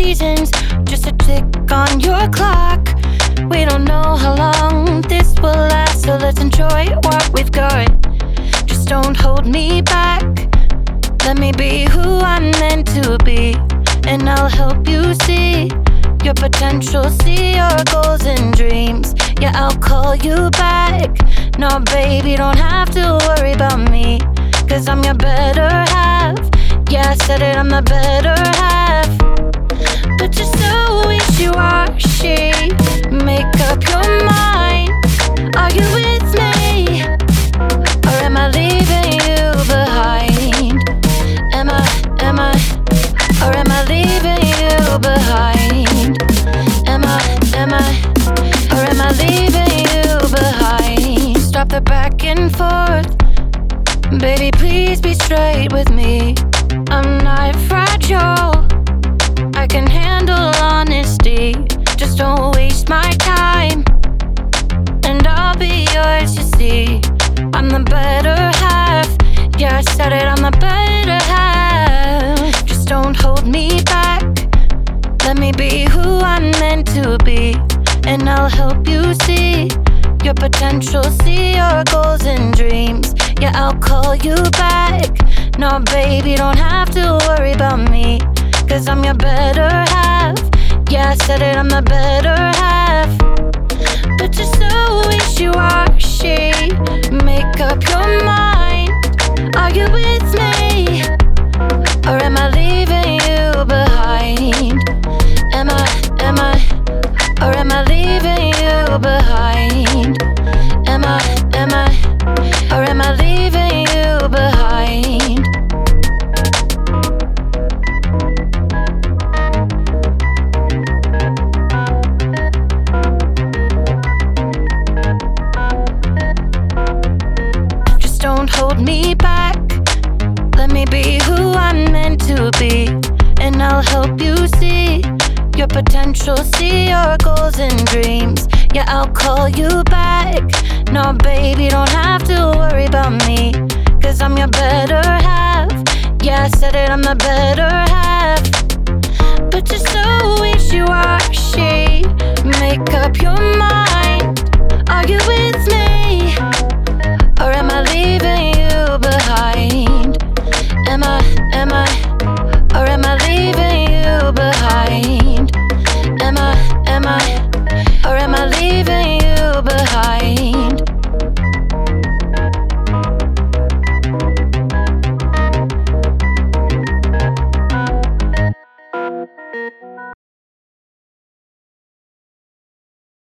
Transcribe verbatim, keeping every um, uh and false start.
reasons, just a tick on your clock. We don't know how long this will last, so let's enjoy what we've got. Just don't hold me back. Let me be who I'm meant to be, and I'll help you see your potential, see your goals and dreams. Yeah, I'll call you back. No, baby, don't have to worry about me, 'cause I'm your better half. Yeah, I said it, I'm the better half. But you're so wishy-washy. Make up your mind. Are you with me, or am I leaving you behind? Am I, am I, or am I leaving you behind? Am I, am I, or am I leaving you behind? Stop the back and forth. Baby, please be straight with me. I'm not fragile, I can handle honesty. Just don't waste my time, and I'll be yours, you see. I'm the better half. Yeah, I said it, I'm the better half. Just don't hold me back. Let me be who I'm meant to be, and I'll help you see your potential, see your goals and dreams. Yeah, I'll call you back. No, baby, don't have to worry about me, 'cause I'm your better half. Yeah, I said it, I'm the better half. But you're so wishy-washy. Make up your mind. Are you with me, or am I leaving you behind? Am I, am I, or am I leaving you behind? Am I, am I, or am I leaving you behind? Just don't hold me back. Let me be who I'm meant to be, and I'll help you see your potential, see your goals and dreams. Yeah, I'll call you back. No, baby, don't have to worry about me, 'cause I'm your better half. Yeah, I said it, I'm the better half. But you're so wishy-washy. Make up your mind.